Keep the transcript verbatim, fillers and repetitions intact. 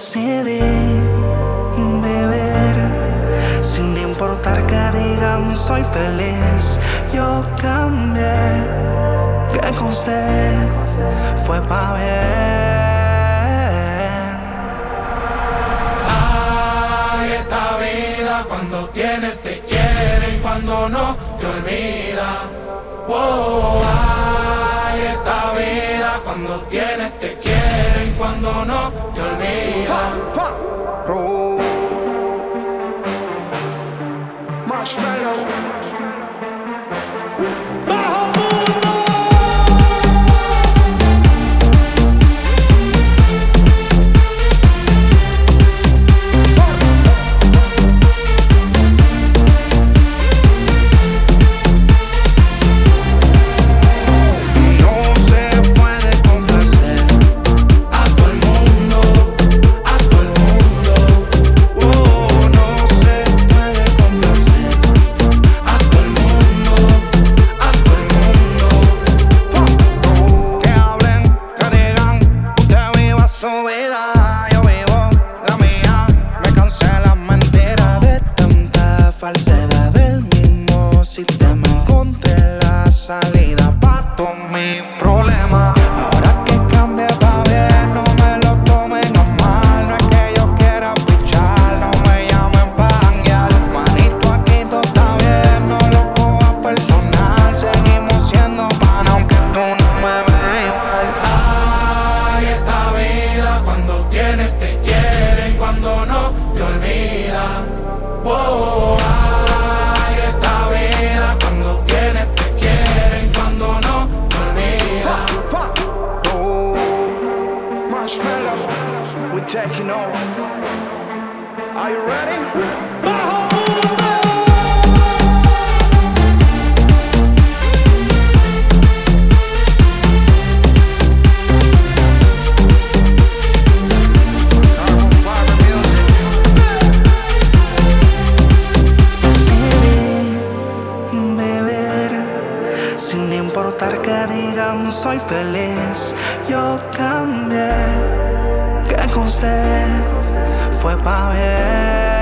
Decidí vivir sin importar que digan soy feliz. Yo cambié, que con usted fue pa' bien. Ay, esta vida cuando tienes te quieren, cuando no te olvida. Wow, ay, esta vida cuando tienes te quieren, cuando no te olvida. Oh. Marshmallow. Yo vivo la mía, me cansé las mentiras de tanta falsedad del mismo sistema. Encontré la salida pa' todos mis problemas. Ahora que cambie pa' bien, no me lo tomen a mal. No es que yo quiera pichar, no me llamen pa' janguear. Manito, aquí todo está bien, no lo cojas personal. Seguimos siendo pan aunque tú no me veas igual. Ay, esta vida cuando tienes te quieren, cuando no te olvidan. Wow, ay, esta vida cuando tienes te quieren, cuando no te olvidan. Fuck, fuck. Oh, Marshmallow, we're taking over. Are you ready? Bajo Mundo. Sin importar que digan soy feliz, yo cambié, que con usted fue pa' bien.